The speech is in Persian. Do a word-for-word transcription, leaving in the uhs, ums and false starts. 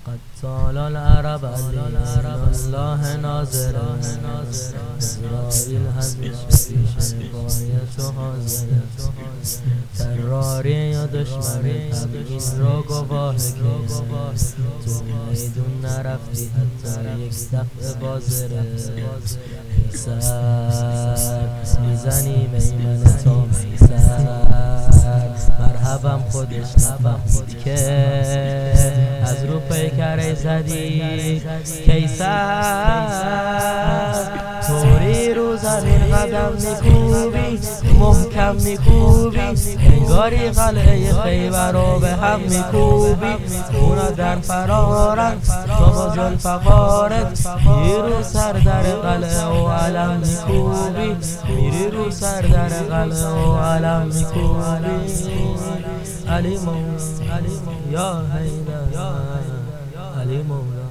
قد طال العرب الله ناظر اسرائیل همیشه پیش بایت و حاضر تراری یا دشمنی تبعین را گواه که تو میدون نرفتی حتی یک دفعه بازره میسر میزنی میمن تا میسر مرحبم خودش نفهمید که از رو پیکره زدی کیسر طوری رو زمین قدم میکوبی محکم میکوبی انگاری قلعه خیبر رو به هم میکوبی اونا در فرارن تو با ذوالفقارت میری رو سر در قلعه و علم میکوبی میری رو سر در قلعه و علم میکوبی علی مولا یا حیدر علی مولا